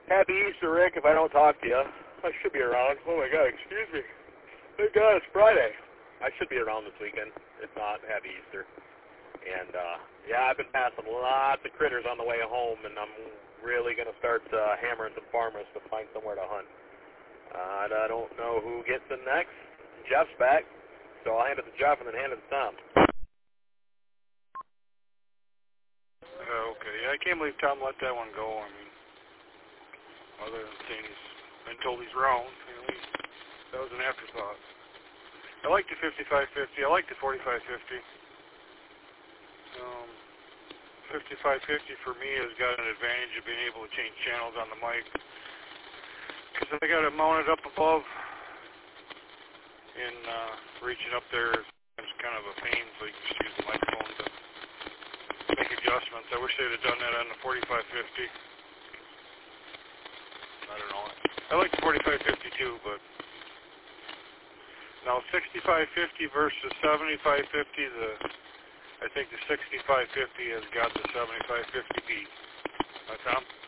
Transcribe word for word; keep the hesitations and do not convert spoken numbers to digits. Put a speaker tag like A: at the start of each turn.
A: Happy Easter, Rick, if I don't talk to you. I should be around. Oh, my God, excuse me. Thank God, it's Friday. I should be around this weekend. If not, happy Easter. And, uh, yeah, I've been passing lots of critters on the way home, and I'm really going to start uh, hammering some farmers to find somewhere to hunt. Uh, and I don't know who gets them next. Jeff's back, so I'll hand it to Jeff and then hand it to Tom.
B: Uh, okay, yeah, I can't believe Tom let that one go. I mean, other than saying he's been told he's wrong, you know, he, that was an afterthought. I like the fifty-five fifty. I like the forty-five fifty. Um, fifty-five fifty for me has got an advantage of being able to change channels on the mic. Because I got it mounted up above, and uh, reaching up there is kind of a pain, so you can just use the microphone to make adjustments. I wish they'd have done that on the forty-five fifty. I don't know. I like the forty-five fifty too, but now sixty-five fifty versus seventy-five fifty, the I think the sixty-five fifty has got the seventy-five fifty beat. Right, Tom?